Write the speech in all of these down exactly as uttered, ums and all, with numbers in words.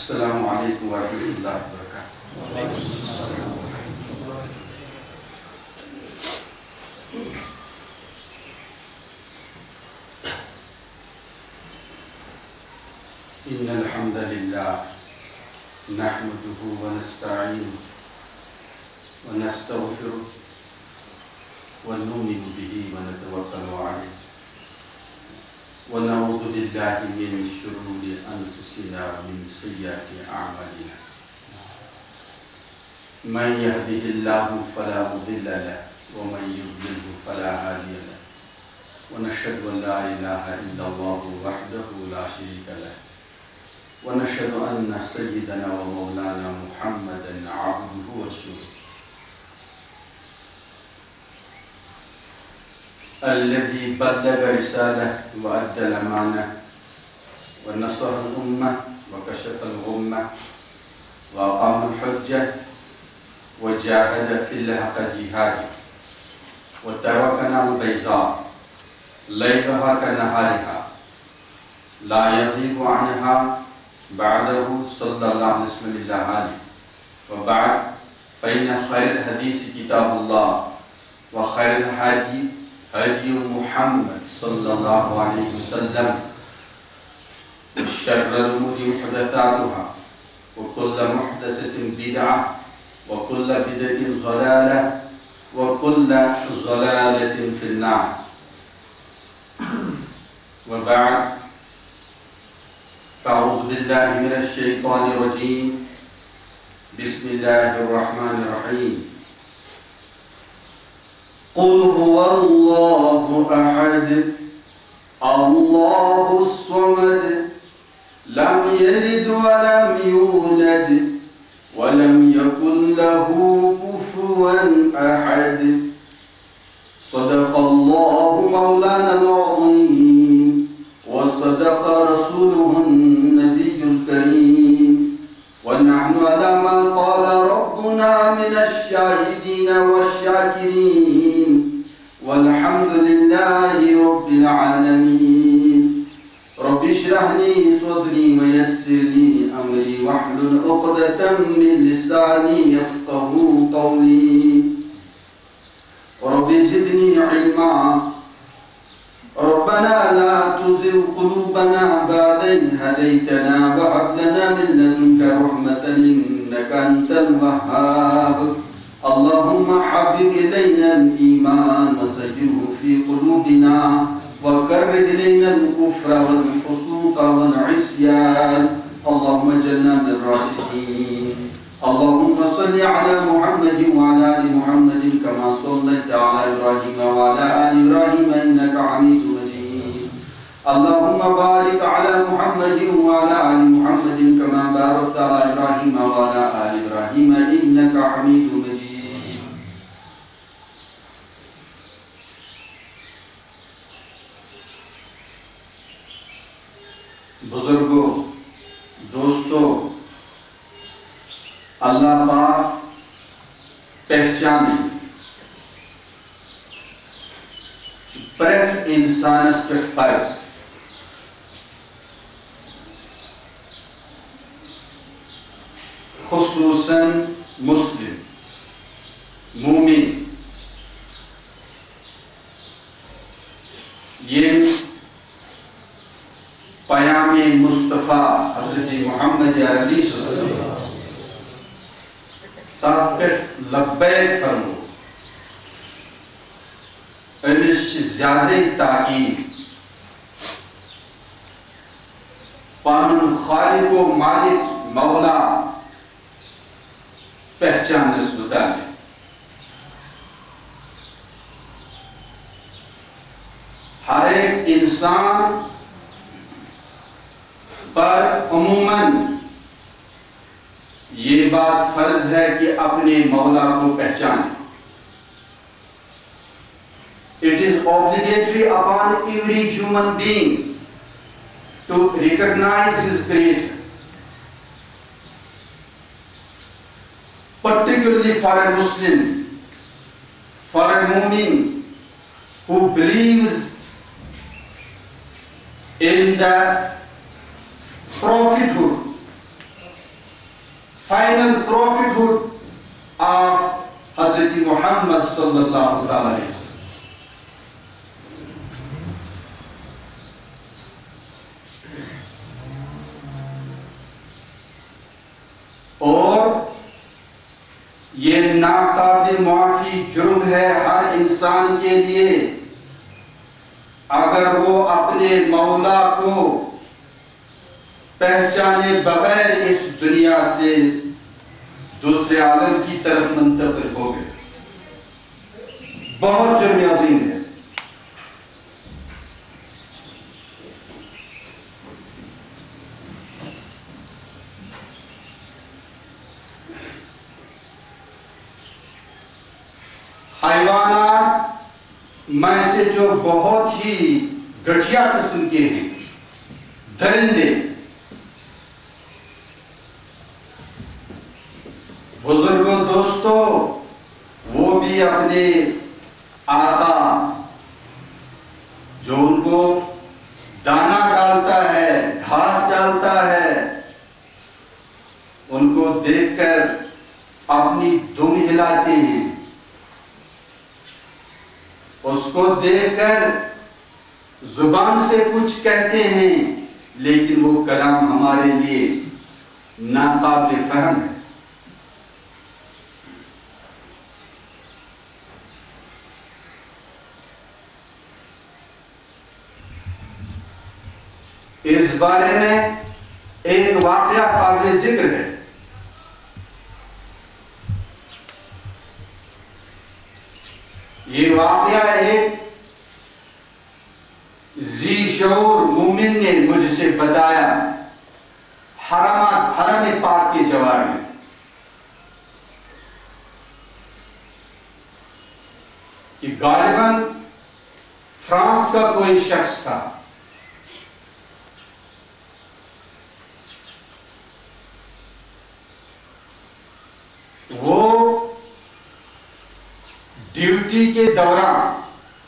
السلام علیکم ورحمۃ اللہ وبرکاتہ۔ ان الحمد للہ نحمده ونستعینه ونستغفره ونؤمن به ونتوکل علیہ ونعوذ باللہ من شرور انفسنا ومن سیئات اعمالنا من يهده الله فلا مضل له ومن يضلل فلا هادي له ونشهد ان لا اله الا الله وحده لا شريك له ونشهد ان سيدنا ومولانا محمدا عبده ورسوله الذي بلغ رسالة وأدى الأمانة ونصح الأمة وكشف الغمة وأقام الحجة وجاهد في الله حق جهاده وتركنا البيضاء ليلها كنهارها لا يزيغ عنها بعده صلى الله عليه وسلم. وبعد فإن خير الحديث كتاب الله وخير الهدي هدي محمد صلى الله عليه وسلم وشر الأمور محدثاتها وكل محدثة بدعة وكل بدعة ضلالة وكل ضلالة في النار. وبعد فأعوذ بالله من الشيطان الرجيم بسم الله الرحمن الرحيم. قل هو الله أحد الله الصمد لم يلد ولم يولد ولم يكن له كفوا أحد. صدق الله مولانا العظيم وصدق رسوله النبي الكريم ونحن على ما قال ربنا من الشاهدين والشاكرين والحمد لله رب العالمين. رب اشرح لي صدري ويسر لي أمري واحلل عقدة من لساني يفقهوا قولي. رب زدني علما. ربنا لا تزغ قلوبنا بعد إذ هديتنا وهب لنا من لدنك رحمة إنك أنت الوهاب. اللهم حبب إلينا الإيمان وزينه في قلوبنا وكره إلينا الكفر والفسوق والعصيان. اللهم اجعلنا من الراشدين. اللهم صل على محمد وعلى آل محمد كما صليت على إبراهيم وعلى آل إبراهيم إنك حميد مجيد. اللهم بارك على محمد وعلى آل محمد كما باركت على إبراهيم وعلى آل إبراهيم إنك حميد مجيد. بزرگوں، دوستوں، اللہ پاک پہچانے پرت انسانس پہ فرض خصوصاً مسلم مومن یہ پیام مصطفیٰ حضرت محمد عربی صلی اللہ علیہ وسلم تاتھ پہ لبیک فرمو امس زیادہ تاکید پانن خالق و مالک مولا پہچانس متعلق. ہر ایک انسان پر عموماً یہ بات فرض ہے کہ اپنے مولا کو پہچانے. It is obligatory upon every human being to recognize his creator. Particularly for a Muslim, for a mu'min who believes in the prophethood final prophethood of Hazrat Muhammad sallallahu alaihi wasallam. اور یہ ناقابل معافی جرم ہے ہر انسان کے لیے اگر وہ اپنے مولا کو پہچانے بغیر اس دنیا سے دوسرے عالم کی طرف منتقل ہو گئے. بہت جرم عظیم ہے. حیوانات میں سے جو بہت ہی گٹھیا قسم کے ہیں درندے بزرگوں دوستوں وہ بھی اپنے آقا جو ان کو دانا ڈالتا ہے گھاس ڈالتا ہے ان کو دیکھ کر اپنی دم ہلاتے ہیں. اس کو دیکھ کر زبان سے کچھ کہتے ہیں لیکن وہ کلام ہمارے لیے ناقابل فہم ہے. اس بارے میں ایک واقعہ قابل ذکر ہے. یہ واقعہ ایک ذی شعور مومن نے مجھ سے بتایا حرم حرم پاک کے جوار میں. کہ غالباً فرانس کا کوئی شخص تھا. وہ ڈیوٹی کے دوران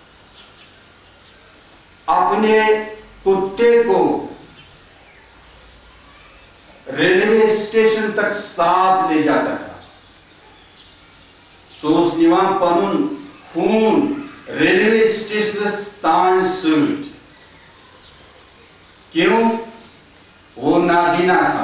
اپنے کتے کو ریلوے اسٹیشن تک ساتھ لے جاتا تھا. سوس نیوان پنن خون ریلوے اسٹیشن تان سوٹ. کیوں؟ وہ نابینا تھا.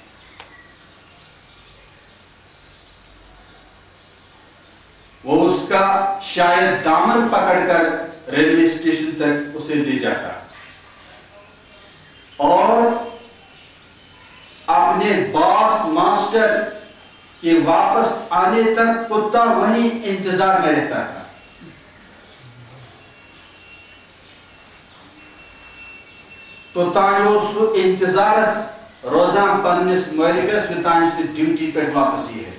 وہ اس کا شاید دامن پکڑ کر ریلوے اسٹیشن تک اسے لے جاتا اور اپنے باس ماسٹر کے واپس آنے تک کتا وہیں انتظار میں رہتا تھا. تو تانیو سو انتظارس روزان پنس مالکس و تانیو سو ڈیوٹی پر واپس یہ ہے.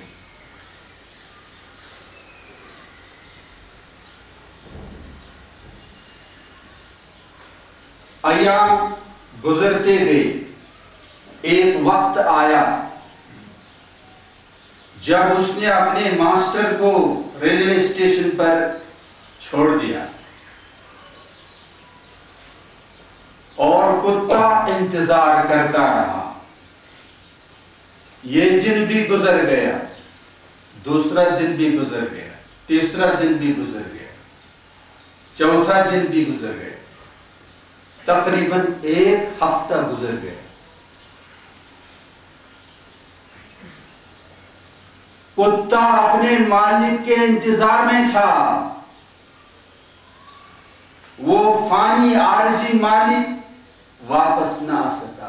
ایام گزرتے گئے. ایک وقت آیا جب اس نے اپنے ماسٹر کو ریلوے اسٹیشن پر چھوڑ دیا اور کتا انتظار کرتا رہا. یہ دن بھی گزر گیا, دوسرا دن بھی گزر گیا, تیسرا دن بھی گزر گیا, چوتھا دن بھی گزر گیا, تقریباً ایک ہفتہ گزر گیا. کتا اپنے مالک کے انتظار میں تھا. وہ فانی عارضی مالک واپس نہ آ سکا.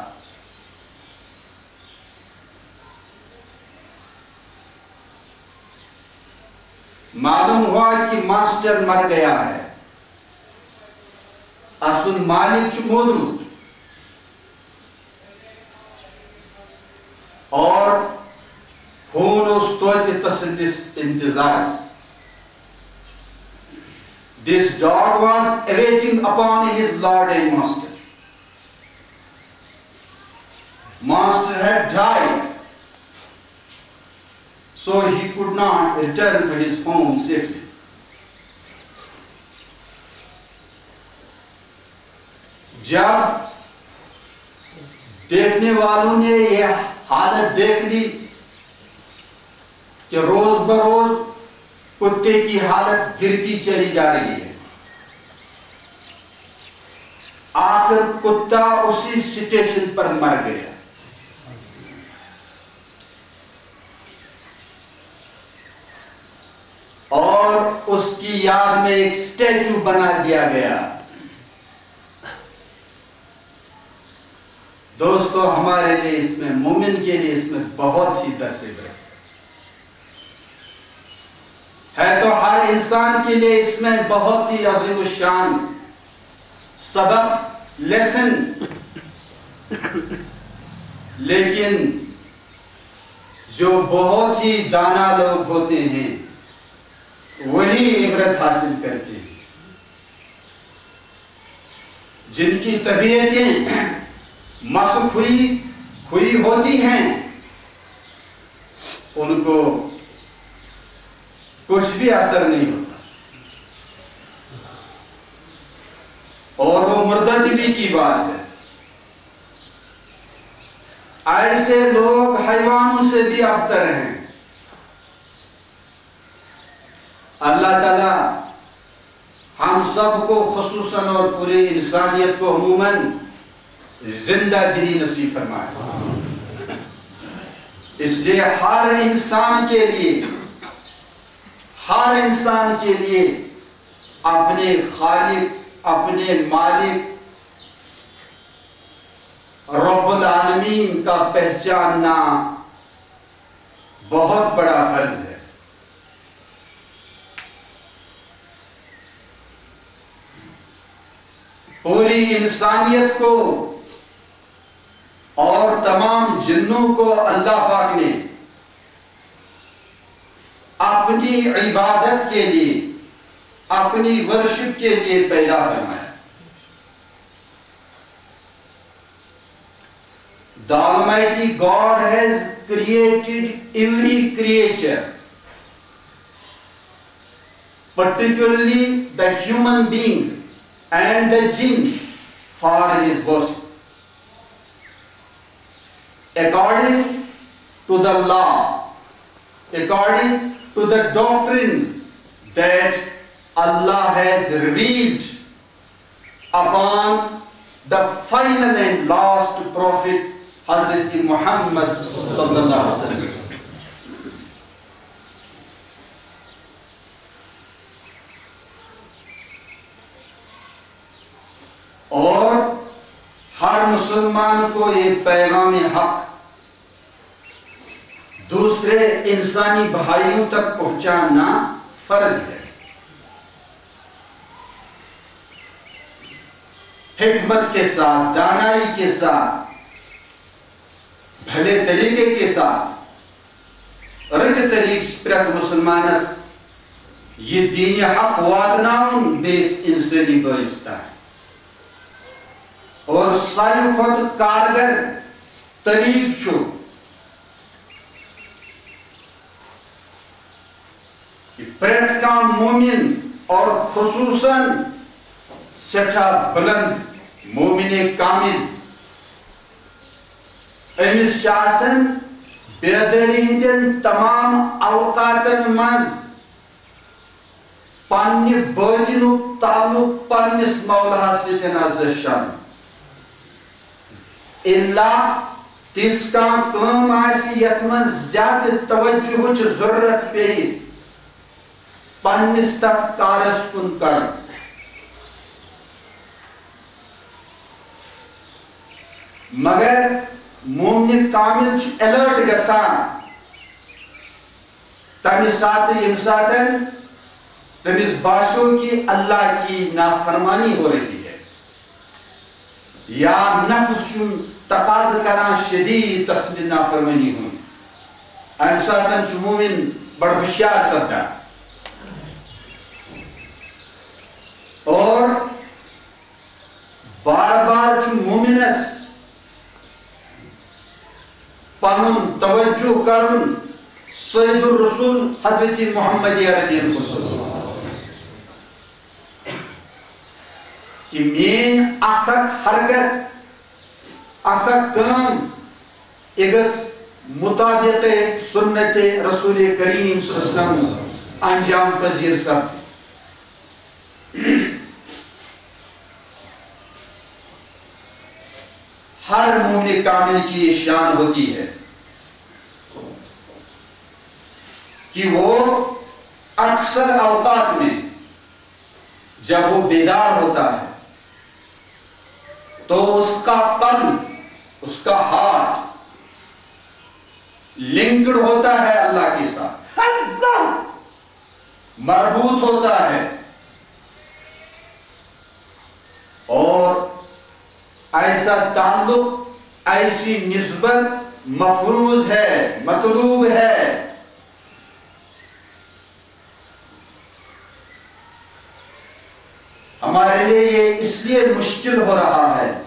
معلوم ہوا کہ ماسٹر مر گیا ہے. اصل مالک چھ مودمت اور خون اس توتہ تسندس انتظارس. This dog was awaiting upon his lord and master. Master had died, so he could not return to his home safely. جب دیکھنے والوں نے یہ حالت دیکھ لی کہ روز بروز کتے کی حالت گرتی چلی جا رہی ہے. آخر کتا اسی سٹیشن پر مر گیا. اور اس کی یاد میں ایک سٹیچو بنا دیا گیا. دوستو ہمارے لیے اس میں, مومن کے لیے اس میں بہت ہی درس عبرت ہے تو ہر انسان کے لیے اس میں بہت ہی عظیم الشان سبق, لیسن. لیکن جو بہت ہی دانا لوگ ہوتے ہیں وہی عبرت حاصل کرتے ہیں. جن کی طبیعتیں مسخ ہوئی ہوئی ہوتی ہیں ان کو کچھ بھی اثر نہیں ہوتا, اور وہ مرددگی کی بات ہے. ایسے لوگ حیوانوں سے بھی ابتر ہیں. اللہ تعالی ہم سب کو خصوصاً اور پوری انسانیت کو عموماً زندہ دلی نصیب فرمائے. اس لیے ہر انسان کے لیے ہر انسان کے لیے اپنے خالق, اپنے مالک رب العالمین کا پہچاننا بہت بڑا فرض ہے. پوری انسانیت کو اور تمام جنوں کو اللہ پاک نے اپنی عبادت کے لیے, اپنی ورشپ کے لیے پیدا فرمایا. The Almighty God has created every creature, particularly the human beings and the jinn, for his worship. According to the law, according to the doctrines that Allah has revealed upon the final and last prophet Hazrat Muhammad sallallahu alaihi wasallam. اور ہر مسلمان کو یہ پیغام حق دوسرے انسانی بھائیوں تک پہنچانا فرض ہے. حکمت کے ساتھ, دانائی کے ساتھ, بھلے طریقے کے ساتھ, رت طریق پرت مسلمانس یہ دین حق واتناؤن بیس انسانی بائستہ ہے. اور ساری خود کارگر طریق چھو پرت کا مومن اور خصوصاً سٹھا بلند مومن کامل امس شاسن بیداری ہندن تمام اوقاتن مز پانی باطنو تعلق پانس مولا سیتن عزت شان. اللہ تیس کا کام آسی یتمن زیادہ توجہ چھ ضرورت پیئی پانس تک کارس کن کر. مگر مومن کامل چھ الرٹ گسان تمی ساتھ یم ساتن تمیز باشو کی اللہ کی نافرمانی ہو رہی ہے یا نفس چون تقاض کران شدید تصمیم نافرمانی ہوں. ام ساتن چھ مومن بڑھ ہوشیار سپدا اور بار بار چھ مومنس پانون توجہ کرن سید الرسول حضرت محمد عربی الرسول کہ مین اکھک حرکت اکھک کام اگس مطابق سنت رسول کریم صلی اللہ علیہ وسلم انجام پذیر سب. ہر مومن کامل کی یہ شان ہوتی ہے کہ وہ اکثر اوقات میں جب وہ بیدار ہوتا ہے تو اس کا قلب، اس کا ہاتھ لنکڈ ہوتا ہے اللہ کے ساتھ، مربوط ہوتا ہے، اور ایسا تعلق، ایسی نسبت مفروض ہے، مطلوب ہے. ہمارے لیے یہ اس لیے مشکل ہو رہا ہے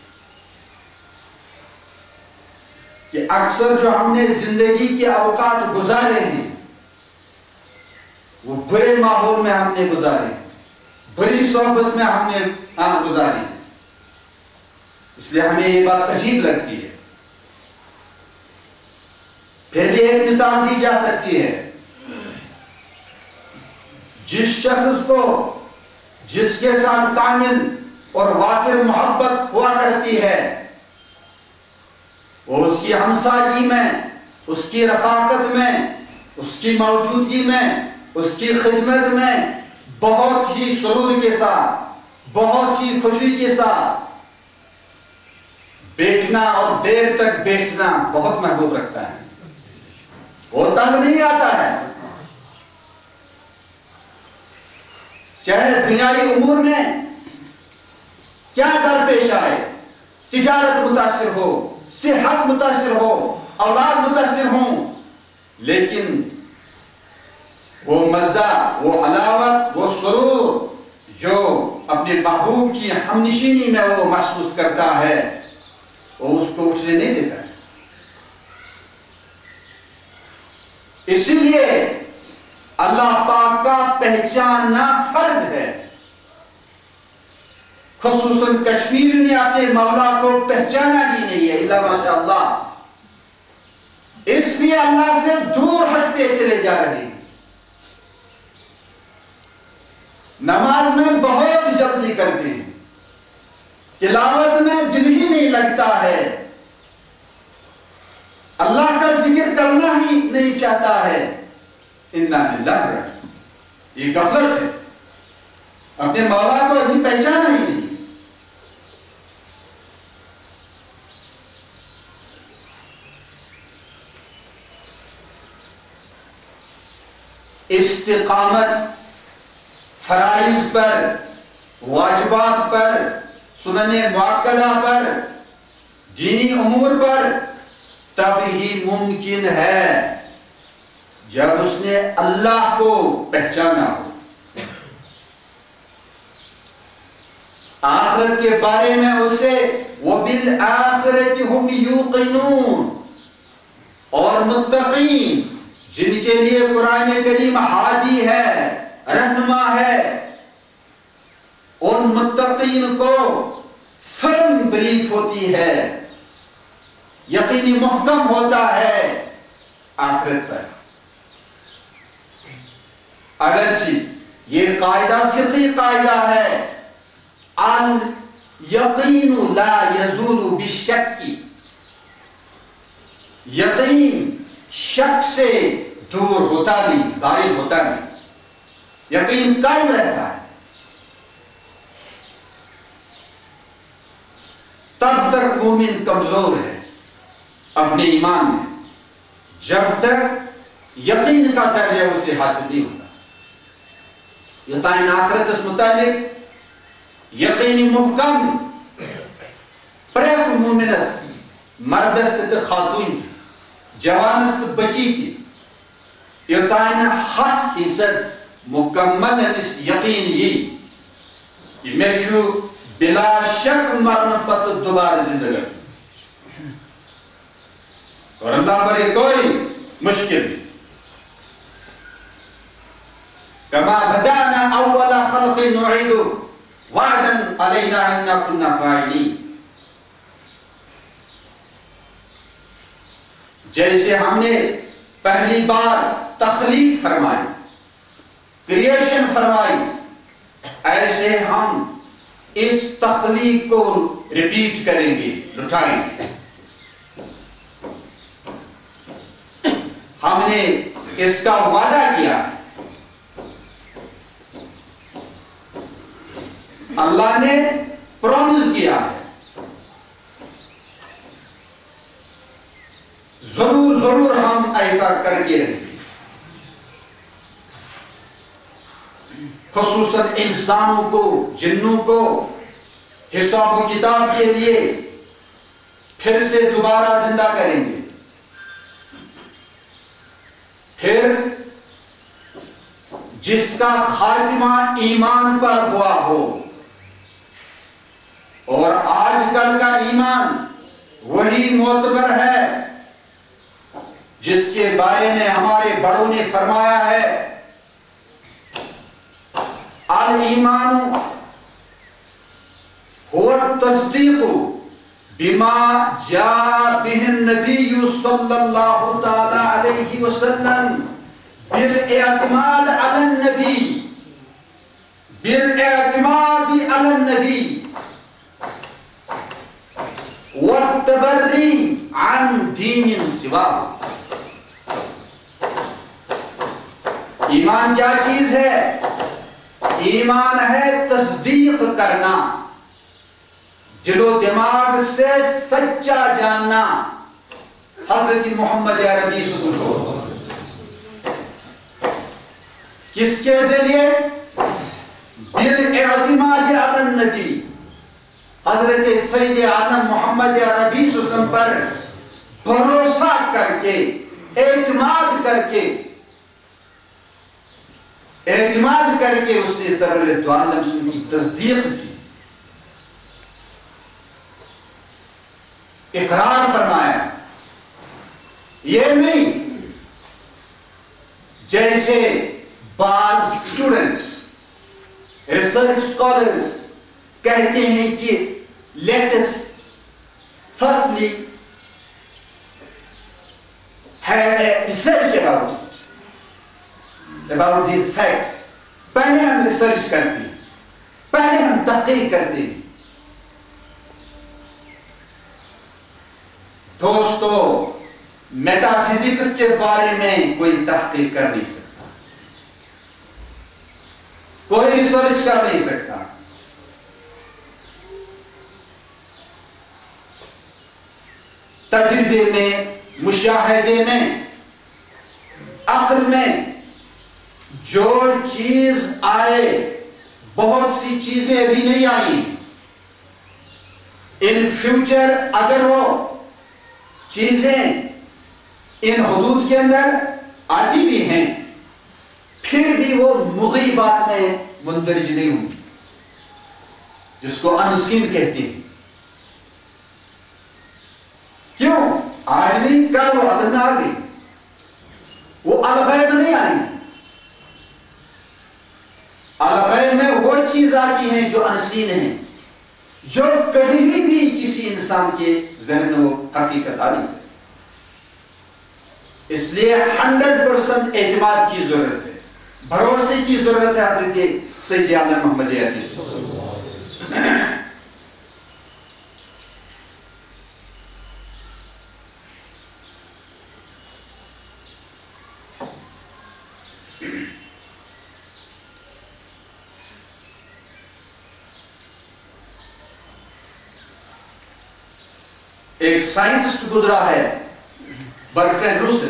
کہ اکثر جو ہم نے زندگی کے اوقات گزارے ہیں وہ برے ماحول میں ہم نے گزارے ہیں، بری صحبت میں ہم نے ہاں گزاری ہے. اس لیے ہمیں یہ بات عجیب لگتی ہے. پھر بھی ایک مثال دی جا سکتی ہے. جس شخص کو جس کے ساتھ کامل اور وافر محبت ہوا کرتی ہے وہ اس کی ہمسائی میں، اس کی رفاقت میں، اس کی موجودگی میں، اس کی خدمت میں بہت ہی سرور کے ساتھ، بہت ہی خوشی کے ساتھ بیٹھنا اور دیر تک بیٹھنا بہت محبوب رکھتا ہے. وہ تنگ نہیں آتا ہے. چاہے دنیاوی امور میں کیا درپیش آئے، تجارت متاثر ہو، صحت متاثر ہو، اولاد متاثر ہوں، لیکن وہ مزہ، وہ حلاوت، وہ سرور جو اپنے محبوب کی ہمنشینی میں وہ محسوس کرتا ہے وہ اس کو اٹھنے نہیں دیتا ہے. اسی لیے اللہ پاک کا پہچاننا فرض ہے. خصوصاً کشمیری نے اپنے مولا کو پہچانا ہی نہیں ہے الا ماشاء اللہ. اس لیے اللہ سے دور ہٹتے چلے جا رہے ہیں. نماز میں بہت جلدی کرتے ہیں، تلاوت میں دل ہی نہیں لگتا ہے، اللہ کا ذکر کرنا ہی نہیں چاہتا ہے. انا للہ، یہ غفلت ہے. اپنے مولا کو ابھی پہچانا ہی نہیں. استقامت فرائض پر، واجبات پر، سنن مؤکدہ پر، دینی امور پر تب ہی ممکن ہے جب اس نے اللہ کو پہچانا ہو. آخرت کے بارے میں اسے وَبِالْآخِرَةِ هُمْ يُوقِنُونَ، اور متقین جن کے لیے قرآن کریم ہادی ہے، رہنما ہے، ان متقین کو فرم بلیف ہوتی ہے، یقینی محکم ہوتا ہے آخرت پر. اگرچہ یہ قاعدہ فقہی قاعدہ ہے، الیقین لا یزول بالشک، یقین شک سے دور ہوتا نہیں، زائل ہوتا نہیں، یقین قائم رہتا ہے. تب تک مومن کمزور ہے اپنے ایمان میں جب تک یقین کا درجہ اسے حاصل نہیں ہوتا. یقین آخرت اس متعلق یقینی محکم پریت مومنس، مردست خاتون، جوانست بچی کی یقین ہاتھ فیصد مکمل اس یقین یہ کہ میں شو بلا شک مرن پت دوبارہ زندگی اور اللہ پر یہ کوئی مشکل نہیں. کما بدانا اول خلق نعید وعدا علینا انا كنا فاعلین. جیسے ہم نے پہلی بار تخلیق فرمائی، کریشن فرمائی، ایسے ہم اس تخلیق کو ریپیٹ کریں گے، لٹائیں گے۔ ہم نے اس کا وعدہ کیا، اللہ نے پرومس کیا ہے، ضرور ضرور ہم ایسا کر کے رہیں گے۔ خصوصاً انسانوں کو، جنوں کو حساب و کتاب کے لیے پھر سے دوبارہ زندہ کریں گے۔ پھر جس کا خاتمہ ایمان پر ہوا ہو، اور آج کل کا ایمان وہی معتبر ہے جس کے بارے میں ہمارے بڑوں نے فرمایا ہے، الایمان هو التصدیق بما جاء به النبی صلی اللہ تعالی علیہ وسلم بالاعتماد علی النبی بالاعتماد علی النبی والتبری عن دین سواه۔ ایمان کیا چیز ہے؟ ایمان ہے تصدیق کرنا، دل و دماغ سے سچا جاننا حضرت محمد عربی صلی اللہ علیہ وسلم کو۔ کس کے ذریعے؟ بالاعتماد علی النبی، حضرت سید عالم محمد عربی صلی اللہ علیہ وسلم پر بھروسہ کر کے، اعتماد کر کے اعتماد کر کے اس نے سرور دو عالم سے کی تصدیق کی، اقرار فرمایا۔ یہ نہیں جیسے بعض اسٹوڈنٹس، ریسرچ اسکالرز کہتے ہیں کہ let us firstly have a research about it, about these facts۔ پہلے ہم ریسرچ کرتے ہیں، پہلے ہم تحقیق کرتے ہیں۔ دوستو، میٹا فزکس کے بارے میں کوئی تحقیق کر نہیں سکتا، کوئی ریسرچ کر نہیں سکتا۔ تجربے میں، مشاہدے میں، عقل میں جو چیز آئے، بہت سی چیزیں ابھی نہیں آئی، ان فیوچر اگر وہ چیزیں ان حدود کے اندر آتی بھی ہیں، پھر بھی وہ مغیبات میں مندرج نہیں ہوں، جس کو انسین کہتے ہیں۔ کیوں؟ آج نہیں، کل وہ عقل میں آ گئی، وہ الغیب نہیں آئی۔ الغیب میں وہ چیز آتی ہیں جو انسین ہیں، جو کبھی بھی کسی انسان کے ذہن میں وہ حقیقت آ نہیں سکتی۔ اس لیے ہنڈریڈ پرسنٹ اعتماد کی ضرورت ہے، بھروسے کی ضرورت ہے حضرت سید عالم محمد عربی صلی اللہ علیہ وسلم۔ ایک سائنٹسٹ گزرا ہے، برٹرینڈ رسل،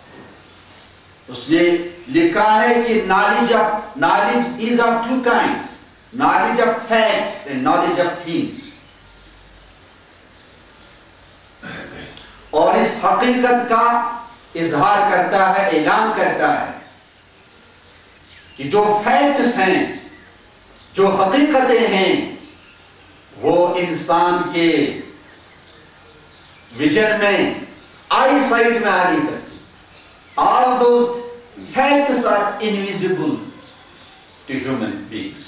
اس نے لکھا ہے کہ knowledge of knowledge is of two kinds, knowledge of facts and knowledge of things۔ اور اس حقیقت کا اظہار کرتا ہے، اعلان کرتا ہے کہ جو فیکٹس ہیں، جو حقیقتیں ہیں، وہ انسان کے ویژن میں، آئی سائٹ میں آ نہیں سکتی۔ All those facts are invisible to human beings۔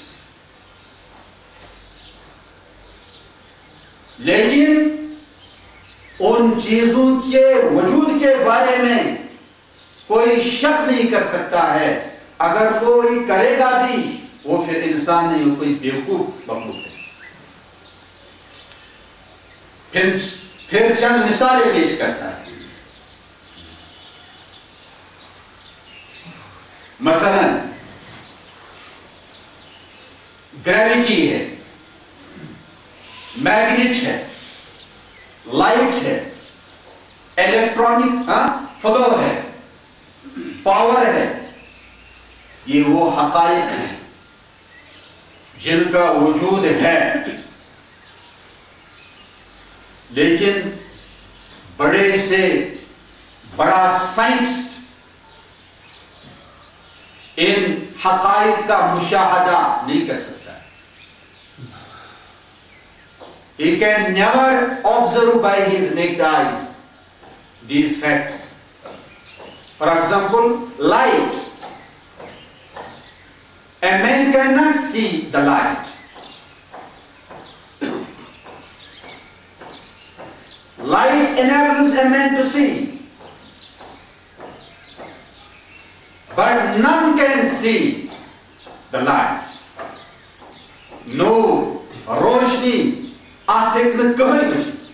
لیکن ان چیزوں کے وجود کے بارے میں کوئی شک نہیں کر سکتا ہے. اگر کوئی کرے گا بھی وہ پھر انسان نہیں، وہ کوئی بیوقوف مخلوق ہے. پھر پھر چند مثالیں پیش کرتا ہے. مثلا گریویٹی ہے، میگنیٹ ہے، لائٹ ہے، الیکٹرانک فلو ہے، پاور ہے. یہ وہ حقائق ہیں جن کا وجود ہے، لیکن بڑے سے بڑا سائنسسٹ ان حقائق کا مشاہدہ نہیں کر سکتا. He can never observe by his naked eyes these facts. For example, light. A man cannot see the light. Light enables a man to see, but none can see the light. Noor, roshni, اتھ ہیکہ نہ کہین وچھت.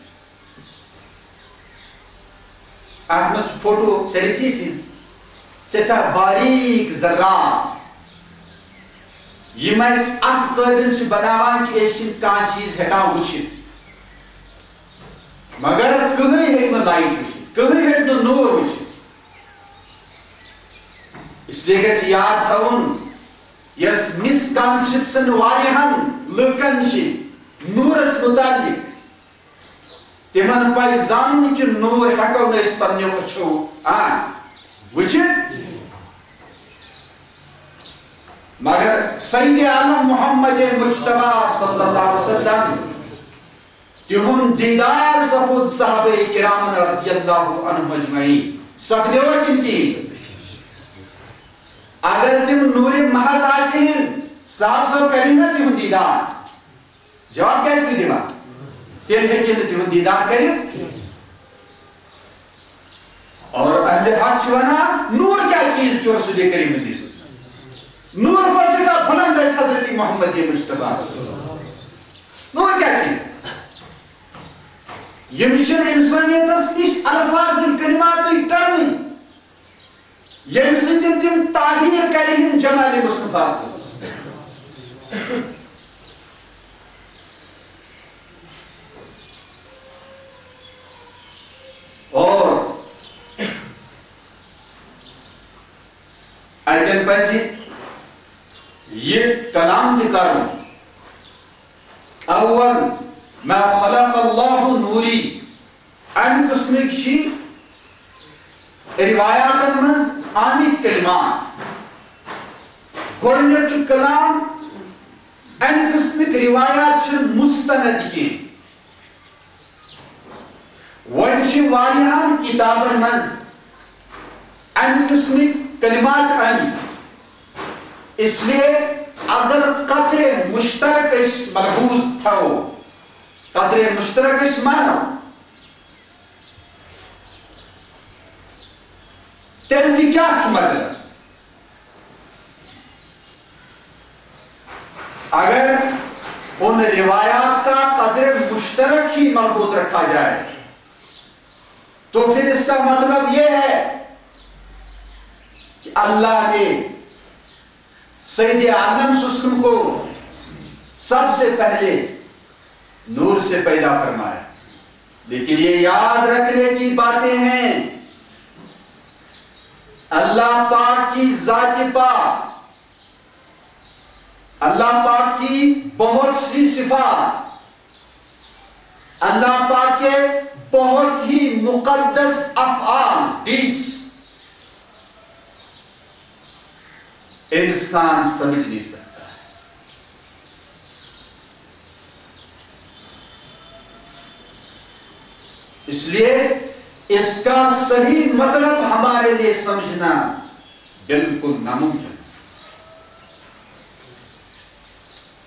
اتھ مس photo synthesis سٹھا باریک ذرات M اس اتھ قابل چھ بناوان کہ اس کانٛہہ چیز ہیکان وچھت، مگر کہین ہیکہ نہ لائٹ وچھت، کہین ہیکہ نہ نور وچھت. اس لیے گژھِ یاد تھاوُن یس مس کنسپشن واریاہن لُکن چھ نورس متعلق، تمن پہ زانن کہ نور ہیکو نہ اس پننیو اچھو وچھت. مگر سید عالم محمد مجتبی صلی اللہ علیہ وسلم تہن دیدار سپود صحابہ کرام رضی اللہ عنہم اجمعین سپدیو کنتی. اگر تم نور محض آسین صاحب صاحب کریں نا تہن دیدار، جواب کیا اس کی دیوان تیل ہے کہ تمہیں دیدار کریں. اور اہل حق چوانا نور کیا چیز چھو رسول کریم حدیث نور کو سکا بلند ہے حضرت محمد مجتبی. نور کیا چیز یہ مشن انسانیت اس الفاظ کلمات ٹرمی یم سن تم تعبیر کریں جمال مصطفیٰ. اور ایتن پسی یہ کلام دکاروں اول ما خلق اللہ نوری ان قسمک چی روایات منز آمد کلمات گوڑنچ کلام ان قسمک روایات چھ مستند کی ونچ واریہان کتابن منز ان قسمک کلمات آمد. اس لیے اگر قدر مشترک اس ملحوظ تھاو، قدر مشترک اس معنی تیل دی کیا چھ مطلب؟ اگر ان روایات کا قدر مشترک ہی ملحوظ رکھا جائے تو پھر اس کا مطلب یہ ہے کہ اللہ نے سید عالم سسکم کو سب سے پہلے نور سے پیدا فرمایا. لیکن یہ یاد رکھنے کی باتیں ہیں اللہ پاک کی ذات پاک، اللہ پاک کی بہت سی صفات، اللہ پاک کے بہت ہی مقدس افعال ڈیڈز انسان سمجھ نہیں سکتا ہے. اس لیے اس کا صحیح مطلب ہمارے لیے سمجھنا بالکل ناممکن.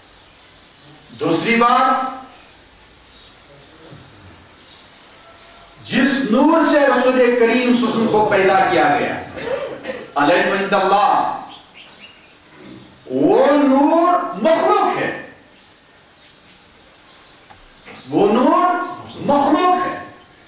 دوسری بات جس نور سے رسول کریم صلی اللہ علیہ وسلم کو پیدا کیا گیا، العلم عند اللہ، وہ نور مخلوق ہے، وہ نور مخلوق ہے۔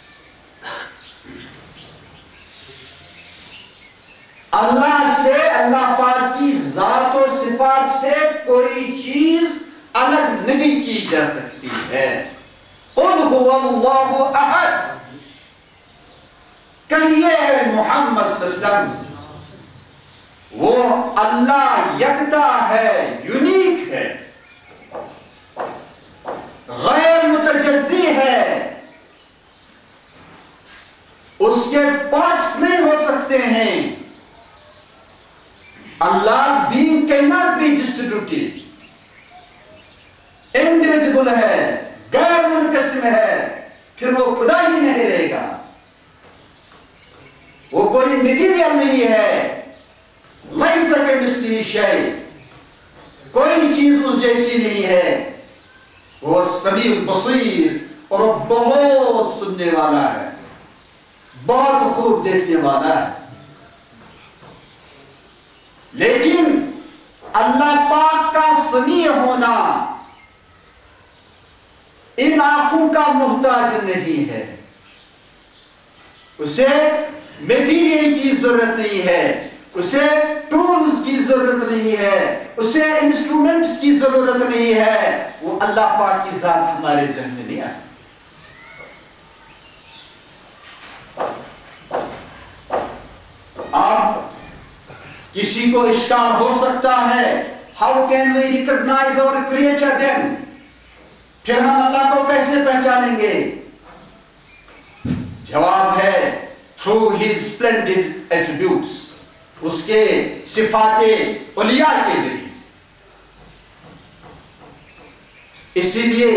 اللہ سے، اللہ پاک کی ذات و صفات سے کوئی چیز الگ نہیں کی جا سکتی ہے۔ قل هو اللہ احد، کہیے محمد صلی اللہ علیہ وسلم وہ اللہ یکتا ہے، یونیک ہے، غیر متجزی ہے، اس کے پارٹس نہیں ہو سکتے ہیں۔ Allah's being cannot be distributed، انڈیویجبل ہے، غیر منقسم ہے، پھر وہ خدا ہی نہیں رہے گا۔ وہ کوئی میٹیریل نہیں ہے، لیس کمثلہ شیء، کوئی چیز اس جیسی نہیں ہے۔ وہ سمیع بصیر، اور وہ بہت سننے والا ہے، بہت خوب دیکھنے والا ہے۔ لیکن اللہ پاک کا سمیع ہونا ان آنکھوں کا محتاج نہیں ہے، اسے میٹیریل کی ضرورت نہیں ہے، اسے ٹولز کی ضرورت نہیں ہے، اسے انسٹرومنٹس کی ضرورت نہیں ہے۔ وہ اللہ پاک کی ذات ہمارے ذہن میں نہیں آ سکتی۔ آپ کسی کو اشکال ہو سکتا ہے، how can we recognize our creator then؟ پھر ہم اللہ کو کیسے پہچانیں گے؟ جواب ہے through his splendid attributes، اس کے صفات علیاء کے ذریعے سے۔ اسی لیے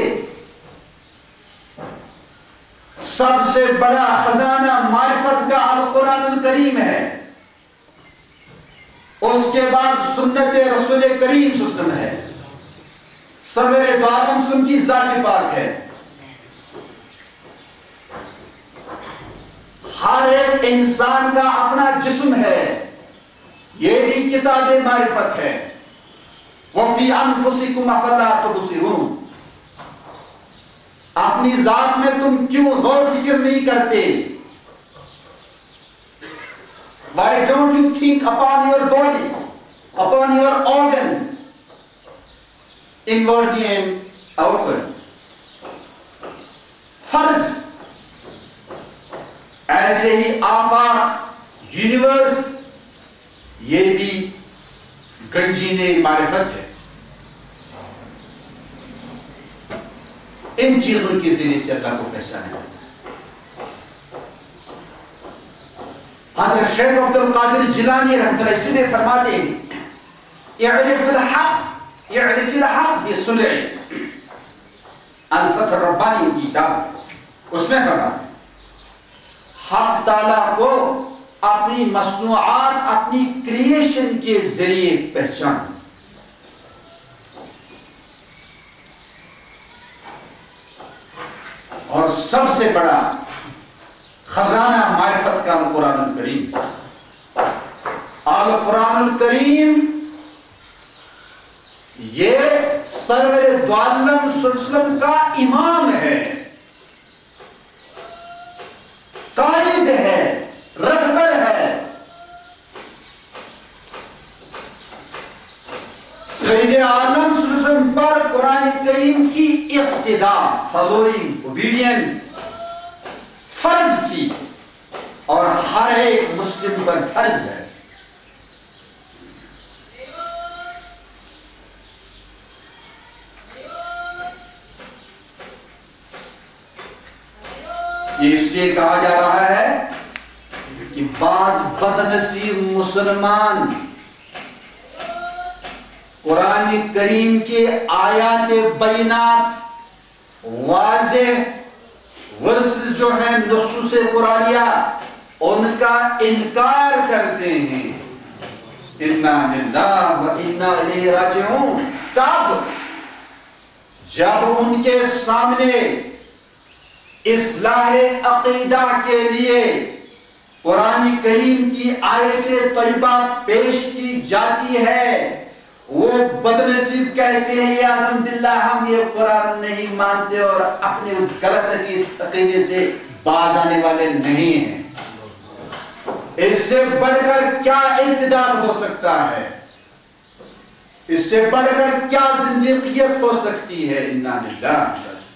سب سے بڑا خزانہ معرفت کا القرآن الکریم ہے، اس کے بعد سنت رسول کریم صلی اللہ علیہ وسلم ہے، سرور دو عالم وسلم کی ذات پاک ہے۔ ہر ایک انسان کا اپنا جسم ہے، یہ بھی کتاب معرفت ہے۔ وَفِي أَنفُسِكُمْ أَفَلَا تُبْصِرُونَ، اپنی ذات میں تم کیوں غور فکر نہیں کرتے؟ Why don't you think upon your body, upon your organs, inwardly and outward؟ فرض ایسے ہی آفاق، یونیورس، یہ بھی گنجین معرفت ہے۔ ان چیزوں کے ذریعے سے اللہ کو پہچانا ہے۔ حضرت شیخ عبد القادر جیلانی رحمۃ اللہ اسی لیے فرماتے ہیں اعرف الحق اعرف الحق بصنع، الفتح الربانی کی کتاب، اس میں فرماتے ہیں حق تعالیٰ کو اپنی مصنوعات، اپنی کریشن کے ذریعے پہچان۔ اور سب سے بڑا خزانہ معرفت کا القرآن الکریم۔ القرآن الکریم یہ سرور دو عالم صلی اللہ علیہ وسلم کا امام ہے، قائد ہے، رہبر ہے۔ سید عالم صلی اللہ علیہ وسلم پر قرآن کریم کی اقتداء، فالوئنگ، اوبیڈینس فرض تھی، اور ہر ایک مسلم پر فرض ہے۔ یہ اس لیے کہا جا رہا ہے کہ بعض بدنصیب مسلمان قرآن کریم کے آیات بینات، واضح ورسز جو ہیں نصوص قرآنیہ، ان کا انکار کرتے ہیں۔ اِنَّا لِلَّهِ وَإِنَّا إِلَيْهِ راجعون، کب؟ جب ان کے سامنے اصلاح عقیدہ کے لیے قرآن کریم کی آیت طیبہ پیش کی جاتی ہے، وہ بدنصیب کہتے ہیں یا اعوذ باللہ ہم یہ قرآن نہیں مانتے اور اپنے اس غلط عقیدے سے باز آنے والے نہیں ہیں۔ اس سے بڑھ کر کیا ارتداد ہو سکتا ہے؟ اس سے بڑھ کر کیا زندیقیت ہو سکتی ہے؟ انا للہ۔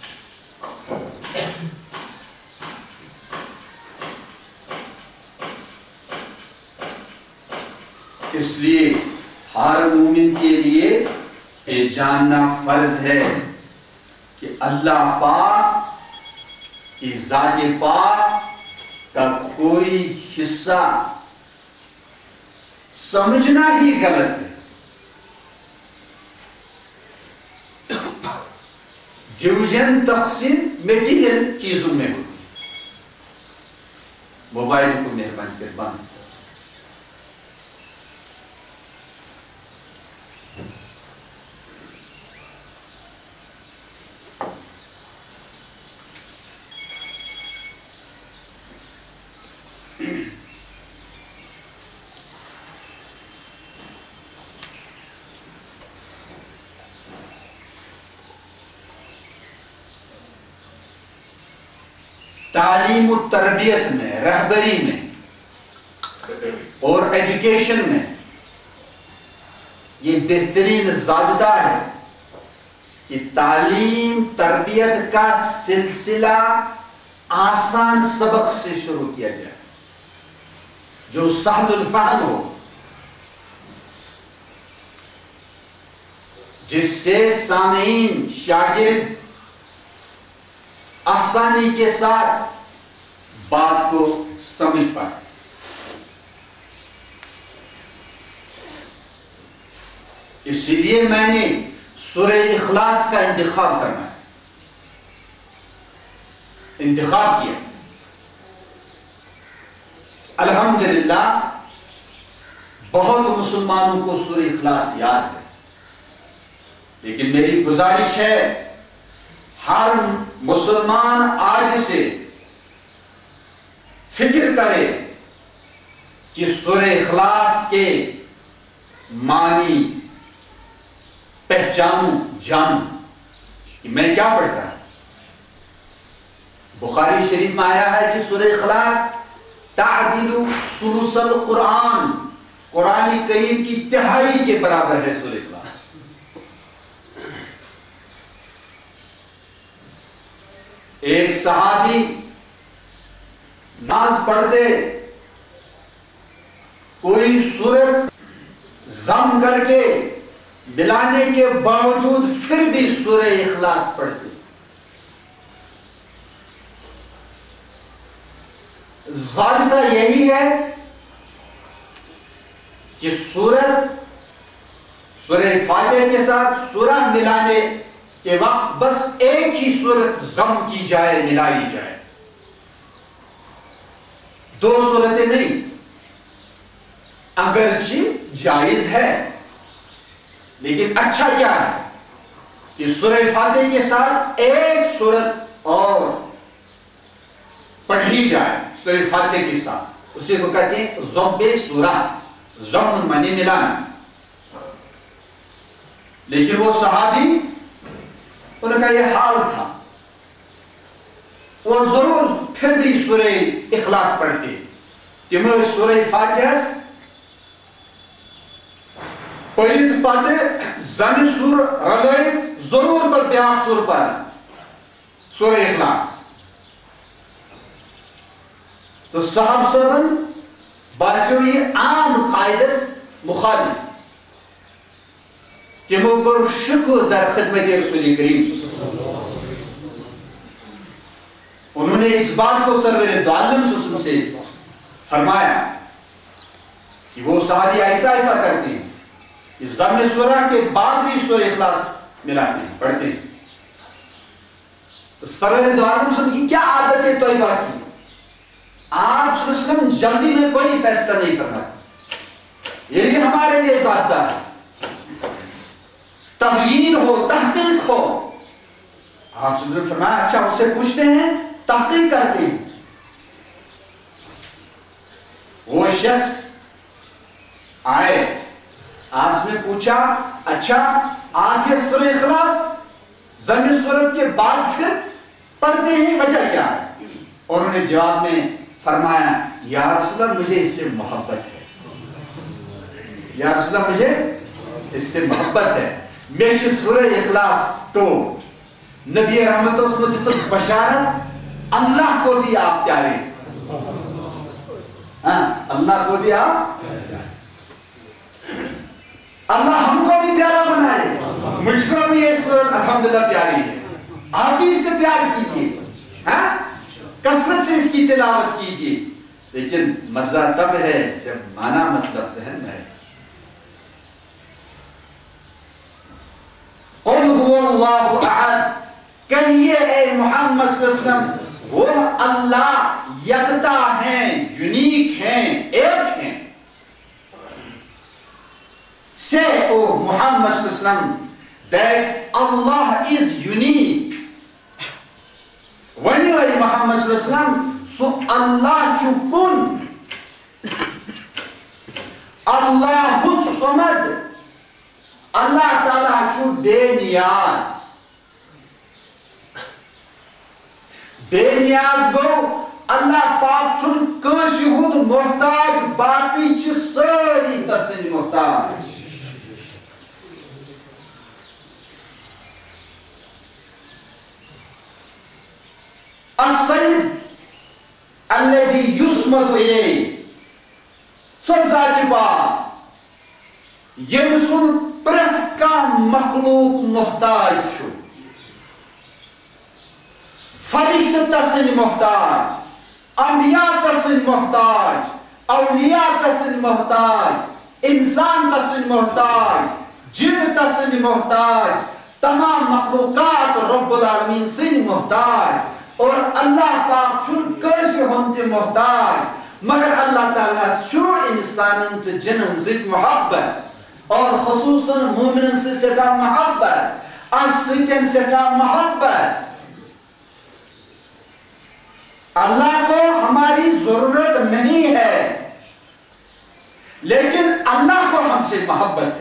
اس لیے ہر مومن کے لیے یہ جاننا فرض ہے کہ اللہ پاک کی ذات پاک کا کوئی حصہ سمجھنا ہی غلط ہے۔ ڈویژن تقسیم میٹیریل چیزوں میں ہوتی ہے۔ موبائل کو مہربانی کر بند۔ تعلیم و تربیت میں، رہبری میں اور ایجوکیشن میں یہ بہترین ضابطہ ہے کہ تعلیم تربیت کا سلسلہ آسان سبق سے شروع کیا جائے جو سہل الفہم ہو، جس سے سامعین شاگرد آسانی کے ساتھ بات کو سمجھ پائے۔ اسی لیے میں نے سورہ اخلاص کا انتخاب فرمایا، انتخاب کیا۔ الحمدللہ بہت مسلمانوں کو سورہ اخلاص یاد ہے، لیکن میری گزارش ہے ہر مسلمان آج سے فکر کرے کہ سورہ اخلاص کے معنی پہچانوں، جانوں کہ میں کیا پڑھتا ہوں۔ بخاری شریف میں آیا ہے کہ سورہ اخلاص تعدیل ثلث القرآن، قرآن کریم کی تہائی کے برابر ہے سورہ اخلاص۔ ایک صحابی نماز پڑھتے کوئی سورت ضم کر کے ملانے کے باوجود پھر بھی سورہ اخلاص پڑھتے۔ ضابطہ یہی ہے کہ سورت سورہ فاتحہ کے ساتھ سورہ ملانے کہ وقت بس ایک ہی صورت ضم کی جائے، ملائی جائے، دو صورتیں نہیں۔ اگرچہ جائز ہے لیکن اچھا کیا ہے کہ سورہ فاتحہ کے ساتھ ایک صورت اور پڑھی جائے سورہ فاتحہ کے ساتھ، اسی کو کہتے ہیں ضم سورہ، ضم معنی ملانا۔ لیکن وہ صحابی ان کا یہ حال تھا، وہ ضرور پھر بھی سورہ اخلاص پڑھتے کہ میں سورہ فاتحہ پڑھت پتہ زن سور رلائت ضرور پر بیاکھ سور پر سورہ اخلاص۔ تو صاحب صاحبن باسیو یہ عام قائدس مخالف کہ وہ پر شکو در خدمت رسول کریم صلی اللہ علیہ وسلم۔ انہوں نے اس بات کو سرور دو عالم صلی اللہ علیہ وسلم سے فرمایا کہ وہ صحابی ایسا ایسا کرتے ہیں کہ ضم سورہ کے بعد بھی سورہ اخلاص ملاتے ہیں، پڑھتے ہیں۔ تو سرور دو عالم صلی اللہ علیہ وسلم کی کیا عادت ہے طیبہ تھی؟ آپ صلی اللہ علیہ وسلم جلدی میں کوئی فیصلہ نہیں فرماتے، یہ ہمارے لیے ضابطہ ہے، تبیین ہو، تحقیق ہو۔ آپ صلی اللہ علیہ وسلم فرمایا اچھا اس سے پوچھتے ہیں تحقیق کرتے ہیں. وہ شخص آئے, آپ نے پوچھا اچھا آپ یہ سورہ اخلاص ضمیر صورت کے بعد پھر پڑھتے ہیں, وجہ کیا ہے؟ اور انہوں نے جواب میں فرمایا یا رسول اللہ مجھے اس سے محبت ہے, یا رسول اللہ مجھے اس سے محبت ہے. میں سورہ اخلاص تو نبی رحمت اس نے بشارت اللہ کو بھی آپ پیارے, ہاں اللہ کو بھی آپ, اللہ ہم کو بھی پیارا بنائے, مجھ کو بھی یہ سورت الحمدللہ پیاری ہے, آپ بھی اس سے پیار کیجئے, ہاں کثرت سے اس کی تلاوت کیجئے. لیکن مزہ تب ہے جب معنی مطلب ذہن میں ہے. قل هو اللہ احد, کہیے اے محمد صلی اللہ علیہ وسلم وہ اللہ یکتا ہیں, یونیک ہیں, ایک ہیں. Say, oh Muhammad sallallahu alaihi wasallam, that Allah is unique. When you are Muhammad sallallahu alaihi wasallam, so Allah chukun, Allahus samad, Allah Ta'ala chu beniyaz. Beniyaz go, Allah Pak chun kansi hud muhtaj, baki chi sari tasin muhtaj. السيد الذي يسمد إليه سرزاجبا يمسن پرت کا مخلوق محتاج چھو, فرشت تسن محتاج, انبیاء تسن محتاج, اولیاء تسن محتاج, انسان تسن محتاج, جن تسن محتاج, تمام مخلوقات رب العالمین سن محتاج. اور اللہ پاک چھن کیسے ہم تے محتاج, مگر اللہ تعالیٰ چھو انسانن تے جنن زد محبت, اور خصوصاً مومنن سے سٹا محبت, آسیتن سٹا محبت. اللہ کو ہماری ضرورت نہیں ہے, لیکن اللہ کو ہم سے محبت ہے.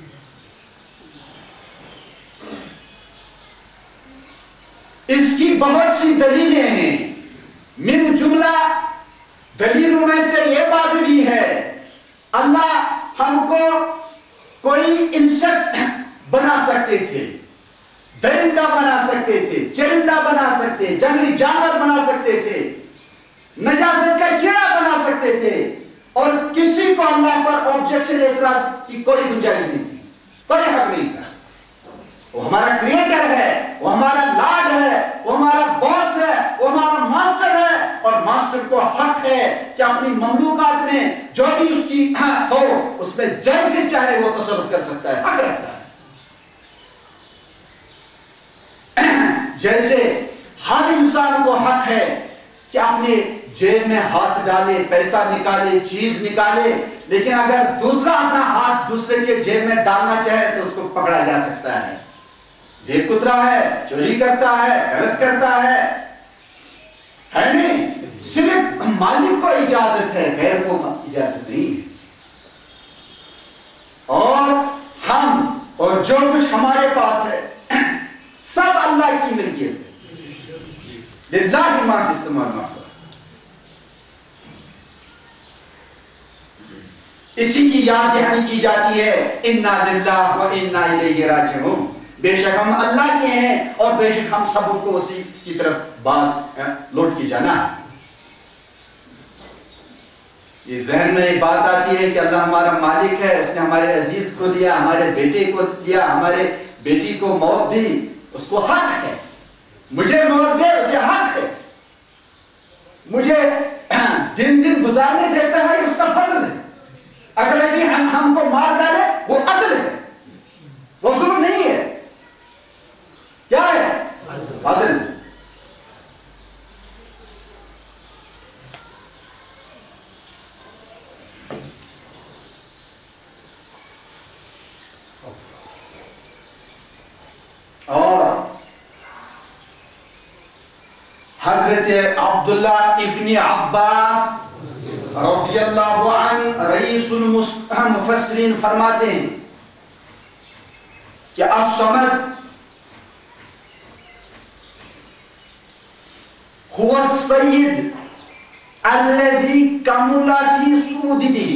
اس کی بہت سی دلیلیں ہیں, من جملہ دلیلوں میں سے یہ بات بھی ہے اللہ ہم کو کوئی انسیکٹ بنا سکتے تھے, درندہ بنا سکتے تھے, چرندہ بنا سکتے, جنگلی جانور بنا سکتے تھے, نجاست کا کیڑا بنا سکتے تھے, اور کسی کو اللہ پر آبجیکشن اعتراض کی کوئی گنجائش نہیں تھی, کوئی حق نہیں تھا. وہ ہمارا کریٹر ہے, وہ ہمارا لارڈ ہے, وہ ہمارا باس ہے, وہ ہمارا ماسٹر ہے, اور ماسٹر کو حق ہے کہ اپنی مملوکات میں جو بھی اس کی ہو اس میں جیسے چاہے وہ تصرف کر سکتا ہے, حق رکھتا ہے. جیسے ہر انسان کو حق ہے کہ اپنے جیب میں ہاتھ ڈالے, پیسہ نکالے, چیز نکالے, لیکن اگر دوسرا اپنا ہاتھ دوسرے کے جیب میں ڈالنا چاہے تو اس کو پکڑا جا سکتا ہے. جیب کترا ہے, چوری کرتا ہے, غلط کرتا ہے, ہے نہیں, صرف مالک کو اجازت ہے, غیر کو اجازت نہیں ہے. اور ہم اور جو کچھ ہمارے پاس ہے سب اللہ کی ملکیت ہے. للہ ما فی السماوات والارض. اسی کی یاد دہانی کی جاتی ہے, انا للہ و انا الیہ راجعون. بے شک ہم اللہ کے ہیں اور بے شک ہم سب کو اسی کی طرف باز لوٹ کی جانا ہے. یہ ذہن میں ایک بات آتی ہے کہ اللہ ہمارا مالک ہے, اس نے ہمارے عزیز کو دیا, ہمارے بیٹے کو دیا, ہمارے بیٹی کو موت دی, اس کو حق ہے, مجھے موت دے اسے حق ہے, مجھے دن دن گزارنے دیتا ہے اس کا فضل ہے, اگر ابھی ہم ہم کو مار ڈالے وہ عدل ہے, وہ ظلم نہیں ہے. کیا ہے؟ عدل. اور حضرت عبداللہ ابن عباس رضی اللہ عنہ رئیس المفسرین فرماتے ہیں کہ الصمد هو السید الذي کمل فی سودده،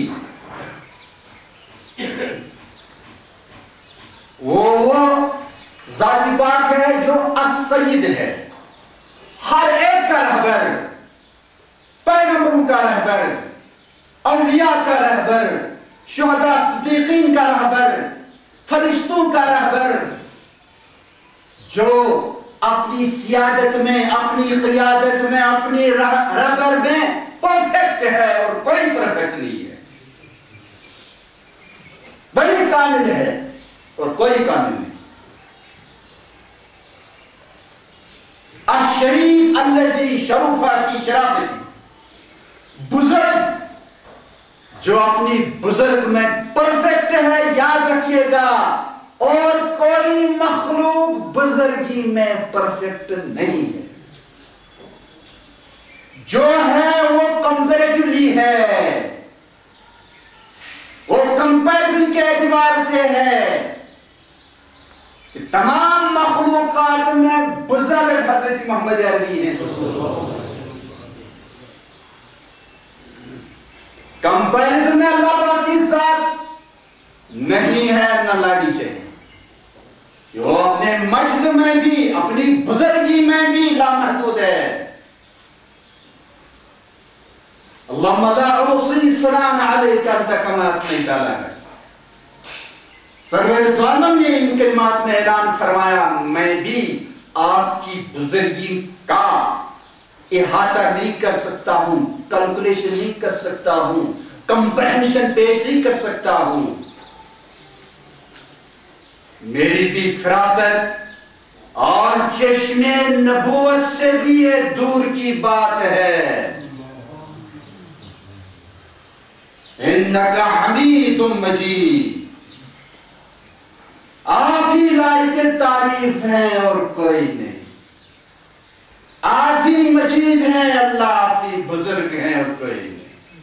وہ وہ ذات پاک ہے جو السید ہے، ہر ایک کا رہبر، پیغمبروں کا رہبر، اولیاء کا رہبر، شہداء صدیقین کا رہبر، فرشتوں کا رہبر، جو اپنی سیادت میں، اپنی قیادت میں، اپنی رہبر میں پرفیکٹ ہے اور کوئی پرفیکٹ نہیں ہے، بڑی کامل ہے اور کوئی کامل نہیں۔ الشریف الذی شرف فی شرافتی، بزرگ جو اپنی بزرگ میں پرفیکٹ ہے، یاد رکھیے گا، اور کوئی مخلوق بزرگی میں پرفیکٹ نہیں ہے، جو ہے وہ کمپیریٹیولی ہے، وہ کمپیریزن کے اعتبار سے ہے کہ تمام مخلوقات میں بزرگ حضرت محمد عربی ہیں۔ کمپیریزن میں اللہ پاک کی ذات نہیں ہے، نہ لانی چاہیے، کہ وہ اپنے مجد میں بھی، اپنی بزرگی میں بھی لامحدود ہے۔ اللہم لا احصی ثناء علیک انت کما اثنیت علی نفسک۔ سرور دو عالم نے ان کلمات میں اعلان فرمایا، میں بھی آپ کی بزرگی کا احاطہ نہیں کر سکتا ہوں، کیلکولیشن نہیں کر سکتا ہوں، کمپریہنشن پیش نہیں کر سکتا ہوں، میری بھی فراست اور چشم نبوت سے بھی یہ دور کی بات ہے۔ انکا حمید مجید، آپ ہی لائق تعریف ہیں اور کوئی نہیں، آپ ہی مجید ہیں اللہ، آپ ہی بزرگ ہیں اور کوئی نہیں۔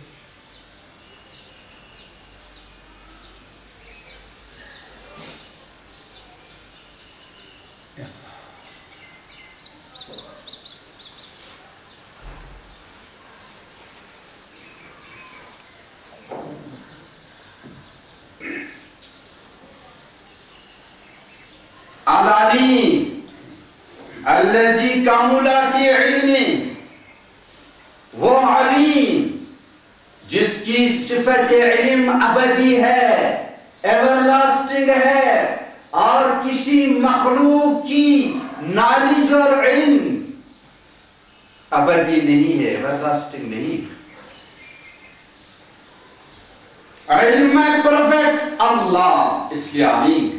العلیم الذی کامل فی علم، وہ علیم جس کی صفت علم ابدی ہے، ایور لاسٹنگ ہے، اور کسی مخلوق کی نالج اور علم ابدی نہیں ہے، ایور لاسٹنگ نہیں۔ علم میں پرفیکٹ اللہ، اس لیے علیم۔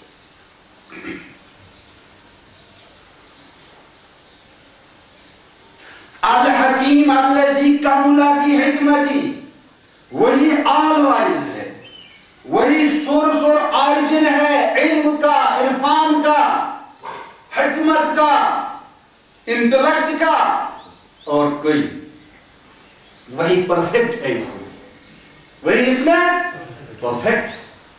الحکیم الذی کمل فی حکمتی، وہی آل وائز ہے، وہی سورس اور آریجن ہے علم کا، عرفان کا، حکمت کا، انٹلیکٹ کا، اور کوئی، وہی پرفیکٹ ہے اس میں، وہی اس میں پرفیکٹ۔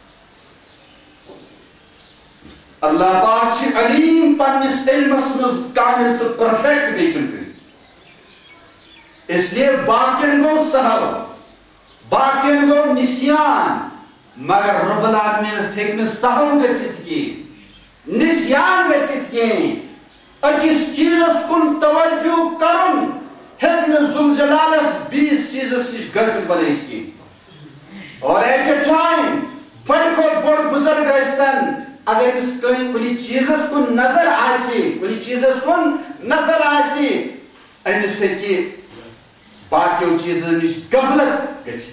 اللہ پاک چھ علیم پنس علمس مز کامل تو پرفیکٹ بھی چنکری، اس لیے باقین گو سہل، باقین گو نسیان، مگر رب العالمین اس ہیکن سہل گسیت کی، نسیان گسیت کی، اکیس چیزس کن توجہ کرن، ہیکن ذوالجلالس بیس چیزس نش گرد بلیت کی، اور ایٹ اے ٹائم بڑ کو بڑ بزرگ ایستن، اگر اس کلی چیزس کن نظر آسی، کلی چیزس کن نظر آسی، این سے کی باقیو چیزن نش غفلت گسی،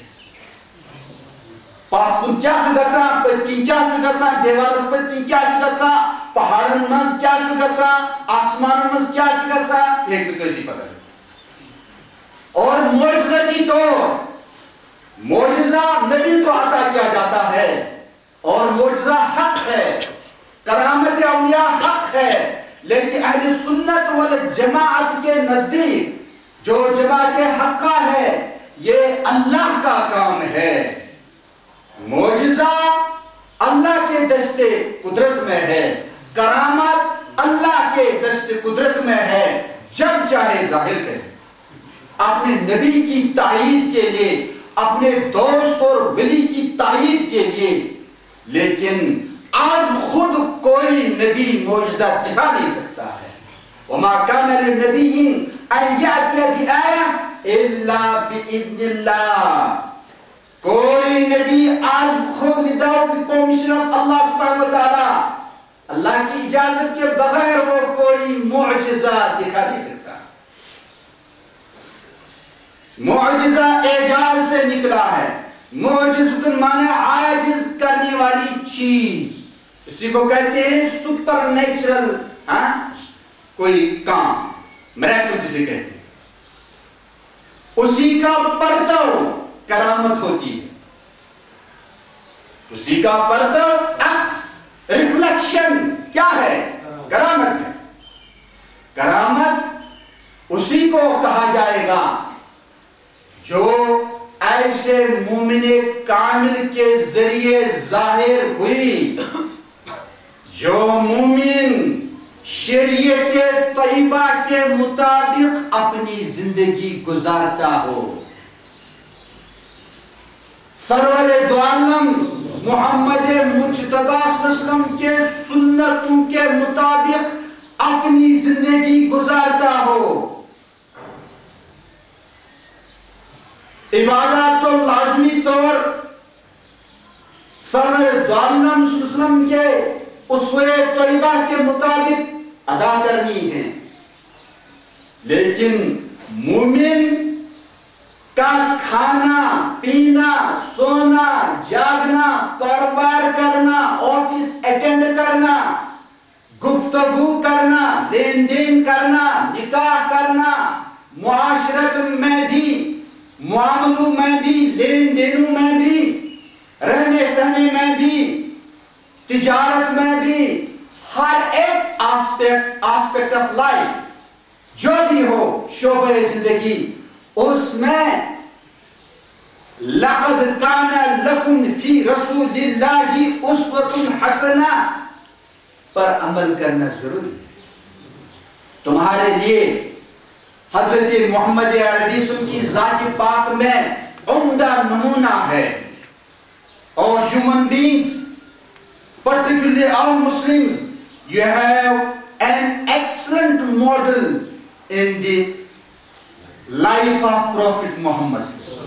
پات کن کیا چھو گسان، پت کن کیا چھو گسان، دیوارس پت کن کیا چھو گسان، پہاڑن منز کیا چھو گسان، آسمان منز کیا چھو گسان، ایک بھی کسی پتہ ہے۔ اور معجزہ کی تو معجزہ نبی تو عطا کیا جاتا ہے، اور معجزہ حق ہے، کرامت اولیاء حق ہے، لیکن اہل سنت والجماعت کے نزدیک جو جماعت حقہ ہے یہ اللہ کا کام ہے. معجزہ اللہ کے دست قدرت میں ہے، کرامت اللہ کے دست قدرت میں ہے، جب چاہے ظاہر کرے. اپنے نبی کی تائید کے لیے، اپنے دوست اور ولی کی تائید کے لیے. لیکن آج خود کوئی نبی معجزہ دکھا نہیں سکتا ہے. وما كان للنبي ان ياتي بآية الا باذن الله. کوئی نبی آج خود وداؤٹ پرمیشن آف اللہ سبحانہ وتعالی، اللہ کی اجازت کے بغیر وہ کوئی معجزہ دکھا نہیں سکتا. معجزہ اعجاز سے نکلا ہے. معجزہ معنی عاجز کرنے والی چیز، اسی کو کہتے ہیں سپر نیچرل کوئی کام، میریکل جسے کہتے ہیں. اسی کا پرتو کرامت ہوتی ہے. اسی کا پرتو عکس ریفلیکشن کیا ہے؟ کرامت ہے. کرامت اسی کو کہا جائے گا جو ایسے مومن کامل کے ذریعے ظاہر ہوئی، جو مومن شریعت طیبہ کے مطابق اپنی زندگی گزارتا ہو. سرور دو عالم محمد مجتبی صلی اللہ علیہ وسلم کے سنتوں کے مطابق اپنی زندگی گزارتا ہو. عبادات تو لازمی طور سرور دو عالم صلی اللہ علیہ وسلم کے اسوہ طیبہ کے مطابق ادا کرنی ہے. لیکن مومن کا کھانا پینا سونا جاگنا کاروبار کرنا آفس اٹینڈ کرنا گفتگو کرنا لین دین کرنا نکاح کرنا معاشرت میں بھی معاملوں میں بھی لین دینوں میں بھی رہنے سہنے میں بھی تجارت میں بھی ہر ایک آسپیکٹ آسپیکٹ آف لائف جو بھی ہو شعبہ زندگی اس میں لَقَدْ كَانَ لَكُمْ فِي رَسُولِ اللَّهِ أُسْوَةٌ حَسَنَةٌ پر عمل کرنا ضروری ہے. تمہارے لیے حضرت محمد عربی صلی اللہ علیہ وسلم کی ذات پاک میں عمدہ نمونہ ہے. اور human beings, particularly our Muslims, you have an excellent model in the life of Prophet Muhammad.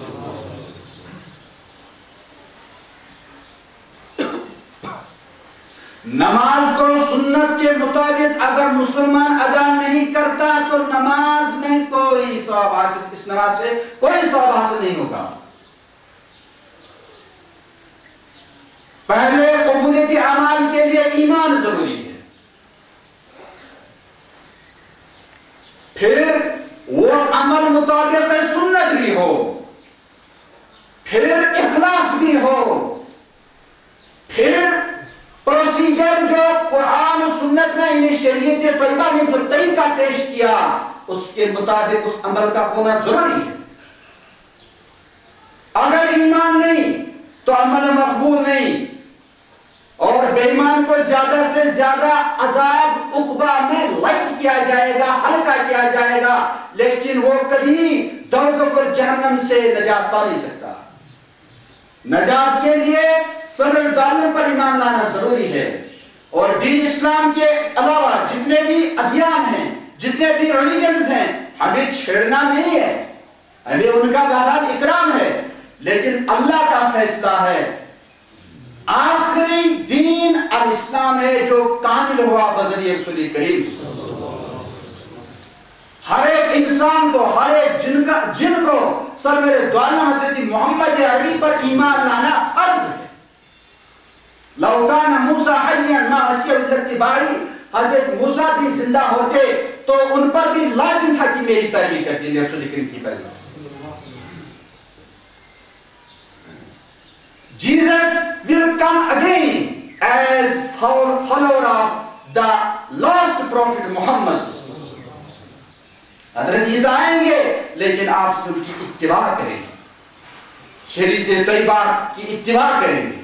نماز کو سنت کے مطابق اگر مسلمان ادا نہیں کرتا تو نماز میں کوئی ثواب حاصل اس نماز سے کوئی ثواب حاصل نہیں ہوگا. پہلے قبولیت اعمال کے لیے ایمان ضروری ہے، پھر وہ عمل مطابق سنت بھی ہو، پھر اخلاص بھی ہو، پھر پروسیجر جو قرآن و سنت میں انہیں شریعت طیبہ نے جو طریقہ پیش کیا اس کے مطابق اس عمل کا ہونا ضروری ہے. اگر ایمان نہیں تو عمل مقبول نہیں. اور بے ایمان کو زیادہ سے زیادہ عذاب عقبہ میں لائٹ کیا جائے گا، ہلکا کیا جائے گا، لیکن وہ کبھی دوزخ اور جہنم سے نجات پا نہیں سکتا. نجات کے لیے سرور دالوں پر ایمان لانا ضروری ہے. اور دین اسلام کے علاوہ جتنے بھی ادیان ہیں، جتنے بھی ریلیجنز ہیں، ہمیں چھیڑنا نہیں ہے، ہمیں ان کا بہرحال اکرام ہے، لیکن اللہ کا فیصلہ ہے. آخری دین الاسلام ہے جو کامل ہوا بذریعہ رسول کریم. ہر ایک انسان کو، ہر ایک جن کا جن کو سرور دو عالم حضرت محمد عربی پر ایمان لانا فرض ہے. لو کان موسیٰ حیا ما وسع الاتباعی، حضرت موسیٰ بھی زندہ ہوتے تو ان پر بھی لازم تھا کہ میری پیروی کرتی ہے رسول کریم کی پیروی. Jesus will come again as follower of the last prophet prophet Muhammad. حضرت عیسیٰ آئیں گے لیکن آپ ان کی اتباع کریں گے, شریعت طیبہ کی اتباع کریں گے,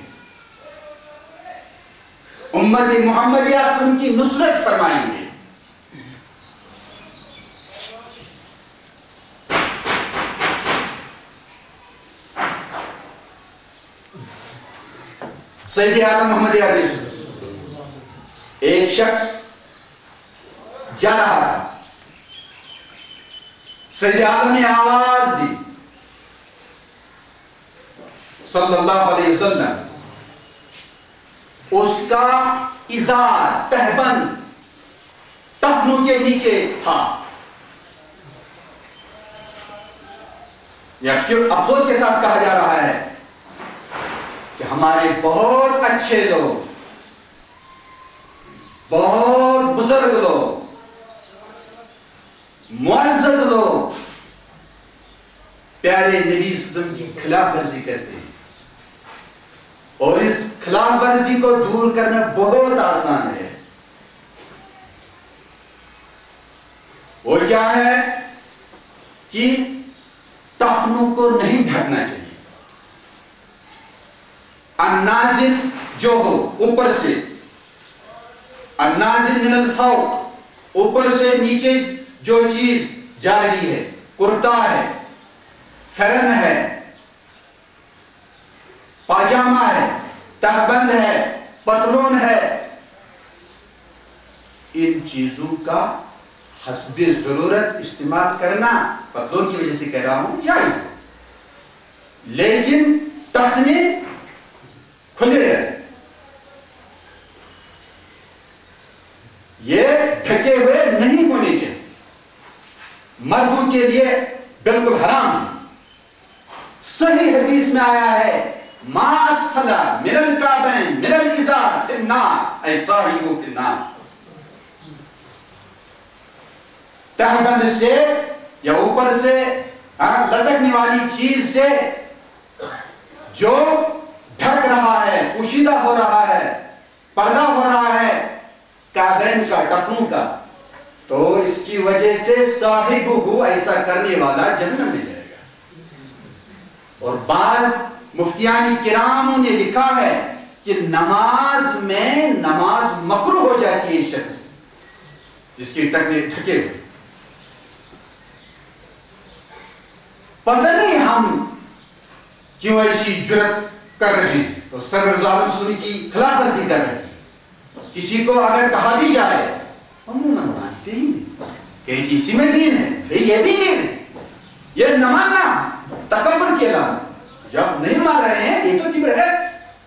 امت محمدیہ ان کی نصرت فرمائیں گے. سید اعظم محمد عربی ایک شخص جا رہا تھا, سید اعظم نے آواز دی صلی اللہ علیہ وسلم, اس کا ازار تہبند ٹخنوں کے نیچے تھا. یا کیوں افسوس کے ساتھ کہا جا رہا ہے کہ ہمارے بہت اچھے لوگ, بہت بزرگ لوگ, معزز لوگ پیارے نبی صلی اللہ علیہ وسلم کی خلاف ورزی کرتے ہیں, اور اس خلاف ورزی کو دور کرنا بہت آسان ہے. وہ کیا ہے کہ ٹخنوں کو نہیں ڈھکنا چاہیے. النازل جو ہو اوپر سے, النازل من الفوق, اوپر سے نیچے جو چیز جا رہی ہے, کرتا ہے, فرن ہے, پاجامہ ہے, تہبند ہے, پتلون ہے, ان چیزوں کا حسب ضرورت استعمال کرنا, پتلون کی وجہ سے کہہ رہا ہوں, جائز ہے, لیکن ٹخنے کھلے رہے, یہ ڈھکے ہوئے نہیں ہونے چاہیے, مردوں کے لیے بالکل حرام ہے. صحیح حدیث میں آیا ہے ما اسفل من الکعبین من الازار فی النار ای صاحب فی النار. تہبند سے یا اوپر سے لٹکنے والی چیز سے جو ڈھک رہا ہے, پوشیدہ ہو رہا ہے, پردہ ہو رہا ہے کعبین کا, ٹخنوں کا, تو اس کی وجہ سے صاحب ہو ایسا کرنے والا جہنم میں جائے گا. اور بعض مفتیان کراموں نے لکھا ہے کہ نماز میں نماز مکروہ ہو جاتی ہے اس شخص جس کے ٹخنے ڈھکے ہوئے. پتہ نہیں ہم کیوں ایسی جرت کر رہے ہیں, تو سرور دو عالم سنی کی خلاف ورزی کر رہے ہیں. کسی کو اگر کہا بھی جائے عموماً مانتے ہی نہیں کہ اسی میں دین ہے, یہ بھی دین ہے, یہ نہ ماننا تکبر کے علاوہ. جب نہیں مان رہے ہیں یہ تو کبر ہے.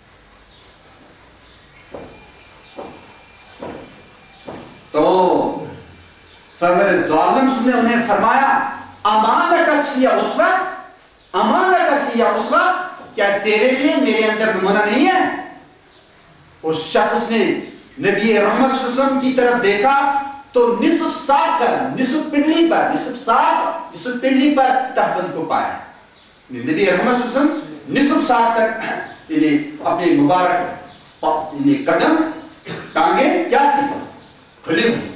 تو سرور دو عالم سنی نے انہیں فرمایا امان لک فی اسوہ, امان لک فی اسوہ, کیا تیرے لیے میرے اندر نمونہ نہیں ہے؟ اس شخص نے نبی رحمت صلی اللہ علیہ وسلم کی طرف دیکھا تو نصف ساق کر, نصف پنڈلی پر, نصف ساق نصف پنڈلی پر تہبند کو پایا. نبی رحمت صلی اللہ علیہ وسلم نصف ساق تک اپنے مبارک قدم ٹانگیں کیا تھی کھلی ہوئی.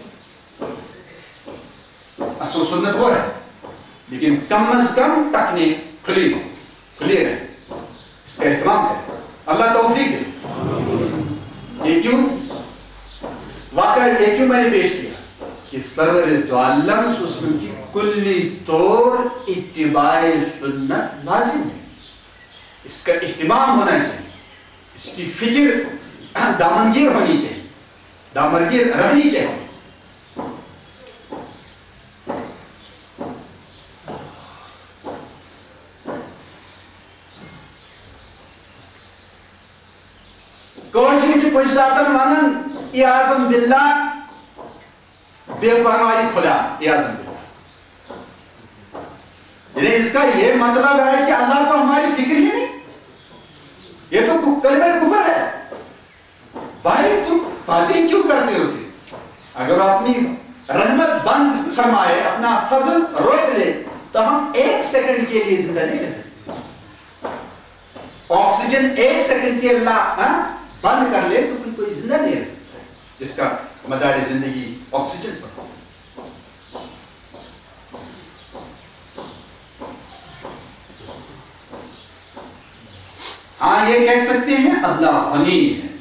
اصل سنت وہ ہے, لیکن کم از کم ٹخنے کھلی ہو, کھلی رہے, اس کا اہتمام کریں. اللہ توفیق دے. یہ کیوں واقعہ یہ کیوں میں نے پیش کیا کہ سرور دو عالم صلی اللہ علیہ وسلم کی کلی طور اتباع سنت لازم ہے. اس کا اہتمام ہونا چاہیے, اس کی فکر دامنگیر ہونی چاہیے, دامنگیر رہنی چاہیے. کوشش کوئی ساتن مانن اعظم باللہ بے پرواہی خدا, اعظم باللہ. یعنی اس کا یہ مطلب ہے کہ اللہ کو ہماری فکر ہی نہیں, یہ تو کلمہ کفر ہے. بھائی تم باتیں کیوں کرتے ہو پھر؟ اگر اپنی رحمت بند فرمائے, اپنا فضل روک لے, تو ہم ایک سیکنڈ کے لیے زندہ نہیں رہ سکتے. آکسیجن ایک سیکنڈ کے اللہ بند کر لے تو کوئی کوئی زندہ نہیں رہ سکتا. جس کا مدار زندگی آکسیجن پر ہو. ہاں یہ کہہ سکتے ہیں اللہ غنی ہے،